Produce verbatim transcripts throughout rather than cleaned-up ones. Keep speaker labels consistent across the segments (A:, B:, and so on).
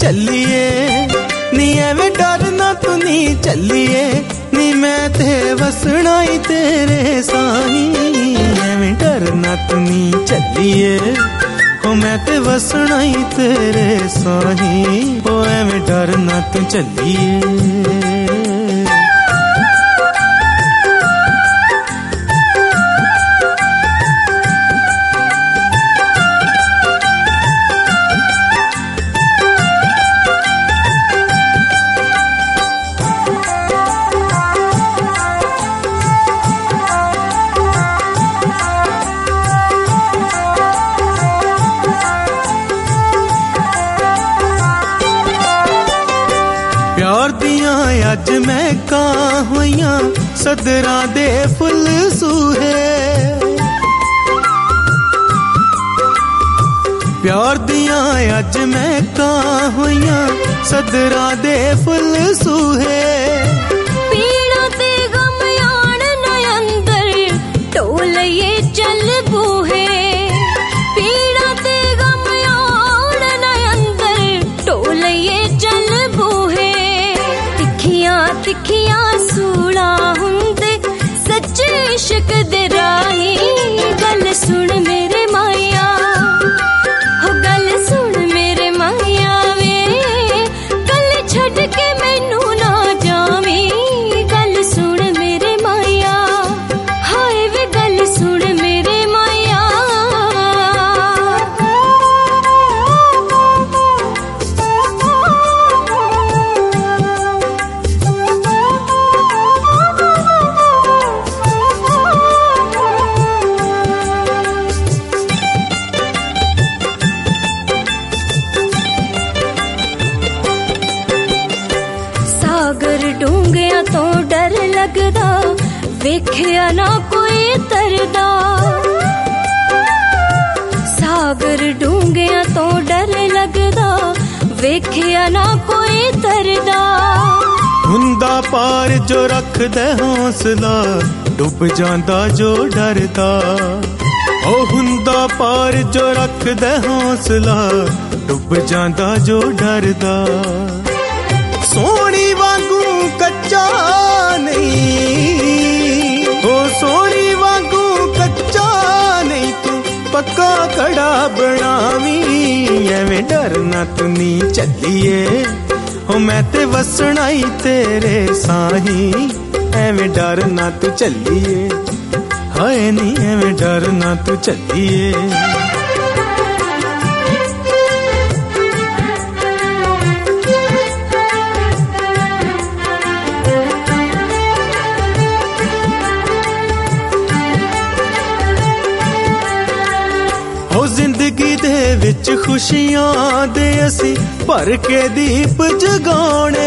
A: ਚੱਲੀਏ ਨੀ ਐਵੇਂ ਡਰਨਾ ਤੂੰ ਨੀ ਚੱਲੀਏ ਨੀ ਮੈਂ ਤੇ ਵਸਣਾ ਈ ਤੇਰੇ ਸਾਹੀ ਐਵੇਂ ਡਰਨਾ ਤੂੰ ਨੀ ਚੱਲੀਏ ओ मैं ते वसना ही तेरे साही ओ एवें डरना तू चलिए प्यार दियां अज महकां होइयां सदरां दे फुल सूहे प्यार दियां अज महकां होइयां सदरां दे फुल सूहे
B: पीड़ा ते गम आण न अंदर टोलइए चल बूहे पीड़ा ते गम आण न अंदर टोलइए चल बूहे तिखियां सूला हुंदे सच्चे इश्क दे राही गल सुन मेरे माया हो गल सुन मेरे माया वे गल छड़ के मैनू ना जावी गल सुन मेरे माया हाय वे गल सुन मेरे माया सागर डूंगिया तो डर लगदा वेखिया ना कोई तरदा सागर डूंगिया तो डर लगदा वेखिया ना कोई तरदा
A: हुंदा पार जो रखदा हौसला डुब जांदा जो डरदा ओ हुंदा पार जो रखदा हौसला डुब जांदा जो डरदा सोनी वांगू कच्चा नहीं ओ सोनी वांगू कच्चा नहीं तू पक्का कड़ा बनावी एवें डरना तू नी चलिए ओ मैं ते वसना ही तेरे साही एवें डरना तू चलिए हाय नी एवें डरना तू चलिए जिंदगी दे विच खुशियां दे असी भर के दीप जगाने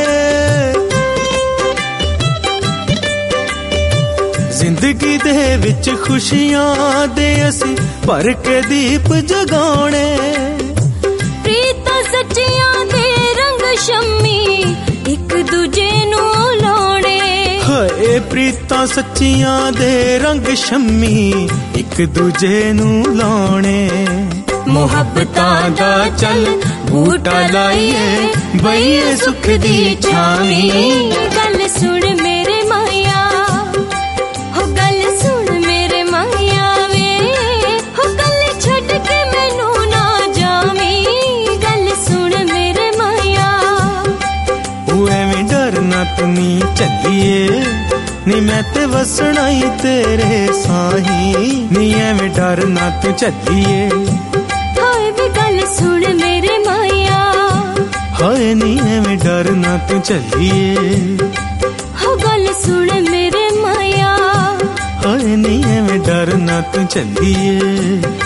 A: जिंदगी दे विच खुशियां दे असी भर के दीप जगाने
B: प्रीतां सच्चियां दे रंग शम्मी एक दूजे नू लाने
A: हाय प्रीतां सच्चियां दे रंग शम्मी एक दूजे नू लाने मुहब्बतां दा चल बूटा लाइए बईए सुख दी छावी
B: गल सुन मेरे माया हो गल सुन मेरे माया वे हो गल छड़ के मैनू ना जावी गल सुन मेरे माया
A: ओ एवें डरना तू नी चलिए नी मैं ते वसना ही तेरे साही नी एवें डरना तू चलिए
B: गल सुन मेरे माया
A: हाय नी एवें डरना तू चलिए
B: हो गल सुन मेरे माया
A: हाय नी एवें डरना तू चलिए।